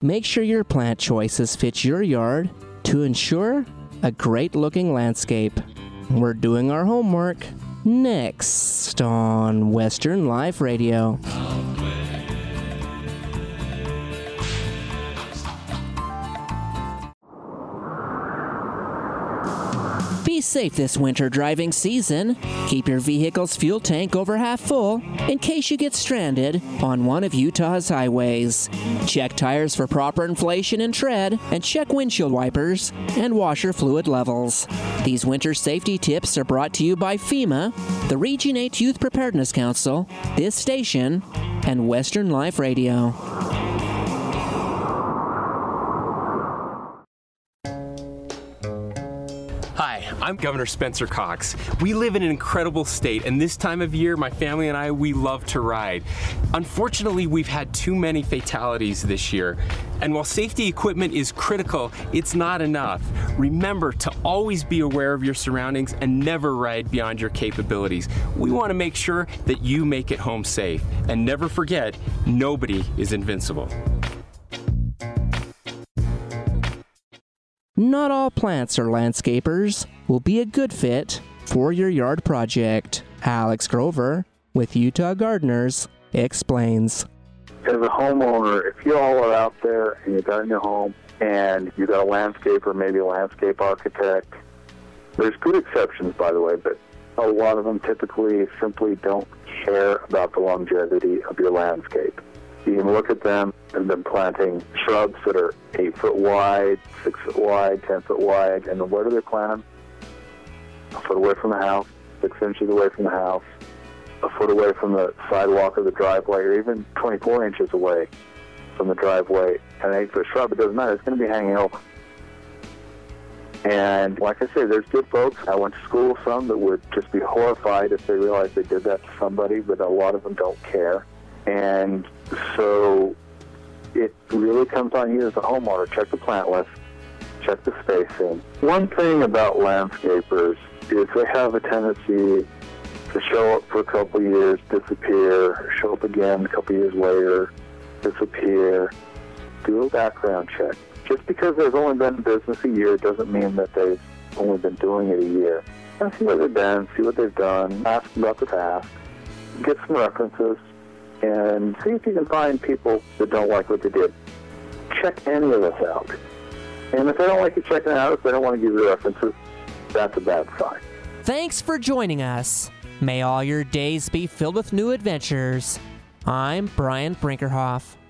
Make sure your plant choices fit your yard to ensure a great-looking landscape. We're doing our homework next on Western Life Radio. Be safe this winter driving season. Keep your vehicle's fuel tank over half full in case you get stranded on one of Utah's highways. Check tires for proper inflation and tread, and check windshield wipers and washer fluid levels. These winter safety tips are brought to you by FEMA, the Region 8 Youth Preparedness Council, this station, and Western Life Radio. Hi, I'm Governor Spencer Cox. We live in an incredible state, and this time of year, my family and I, we love to ride. Unfortunately, we've had too many fatalities this year. And while safety equipment is critical, it's not enough. Remember to always be aware of your surroundings and never ride beyond your capabilities. We want to make sure that you make it home safe. And never forget, nobody is invincible. Not all plants or landscapers will be a good fit for your yard project. Alex Grover with Utah Gardeners explains. As a homeowner, if you all are out there and you've got a new home and you've got a landscaper, maybe a landscape architect, there's good exceptions, by the way, but a lot of them typically simply don't care about the longevity of your landscape. You can look at them and then planting shrubs that are 8 foot wide, 6 foot wide, 10 foot wide, and where do they plant them? A foot away from the house, 6 inches away from the house, a foot away from the sidewalk or the driveway, or even 24 inches away from the driveway. And an 8-foot shrub, it doesn't matter, it's going to be hanging over. And like I say, there's good folks. I went to school with some that would just be horrified if they realized they did that to somebody, but a lot of them don't care. And so it really comes on you as a homeowner. Check the plant list, check the spacing. One thing about landscapers is they have a tendency to show up for a couple of years, disappear, show up again a couple of years later, disappear. Do a background check. Just because they've only been in business a year doesn't mean that they've only been doing it a year. And see where they've been, see what they've done, ask about the past, get some references, and see if you can find people that don't like what they did. Check any of this out. And if they don't like you checking it out, if they don't want to give you references, that's a bad sign. Thanks for joining us. May all your days be filled with new adventures. I'm Brian Brinkerhoff.